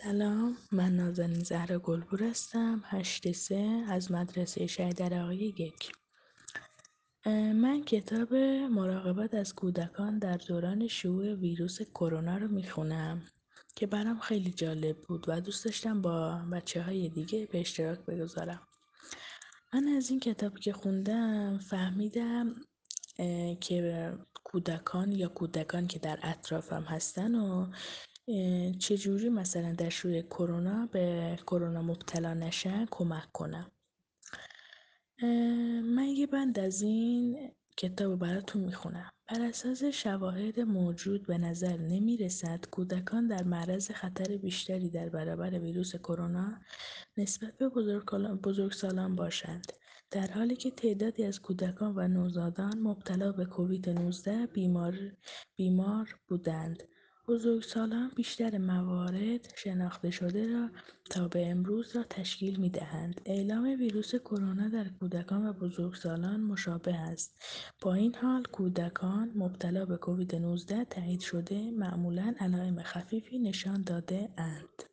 سلام، من نازنین زهرا گلپور هستم. 8 3 از مدرسه شهیدرعایی 1. من کتاب مراقبت از کودکان در دوران شیوع ویروس کرونا رو میخونم که برام خیلی جالب بود و دوست داشتم با بچه‌های دیگه به اشتراک بگذارم. من از این کتابی که خوندم فهمیدم که کودکان که در اطرافم هستن و چجوری مثلا در شیوع کرونا به کرونا مبتلا نشن کمک کنم. من یه بند از این کتاب براتون میخونم. بر اساس شواهد موجود به نظر نمی رسد کودکان در معرض خطر بیشتری در برابر ویروس کرونا نسبت به بزرگسالان باشند، در حالی که تعدادی از کودکان و نوزادان مبتلا به کووید 19 بیمار بودند. بزرگسالان بیشتر موارد شناخته شده را تا به امروز را تشکیل می دهند. اعلام ویروس کرونا در کودکان و بزرگسالان مشابه است. با این حال کودکان مبتلا به کووید 19 تایید شده معمولاً علائم خفیفی نشان داده اند.